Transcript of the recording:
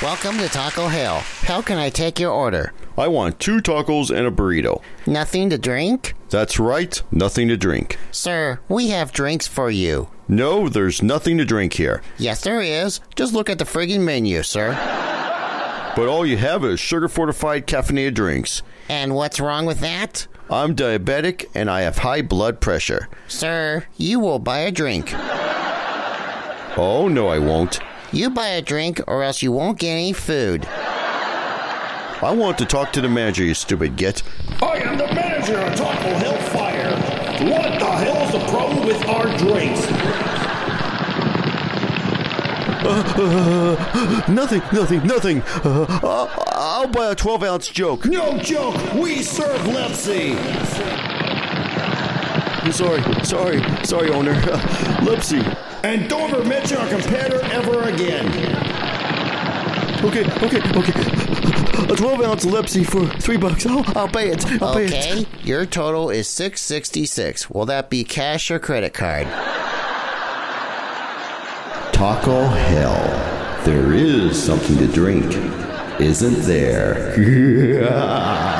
Welcome to Taco Hill. How can I take your order? I want 2 tacos and a burrito. Nothing to drink? That's right, nothing to drink. Sir, we have drinks for you. No, there's nothing to drink here. Yes, there is. Just look at the friggin' menu, sir. But all you have is sugar-fortified caffeinated drinks. And what's wrong with that? I'm diabetic and I have high blood pressure. Sir, you will buy a drink. Oh, no, I won't. You buy a drink or else you won't get any food. I want to talk to the manager, you stupid git. I am the manager of Taco Hellfire. What the hell is the problem with our drinks? Nothing. I'll buy a 12-ounce joke. No joke. We serve Lepsy. Sorry, owner. Lepsy. And don't ever mention our competitor ever again. Okay. A 12-ounce Lepsy for $3. I'll pay it. Okay, your total is $6.66. Will that be cash or credit card? Taco Hell. There is something to drink, isn't there?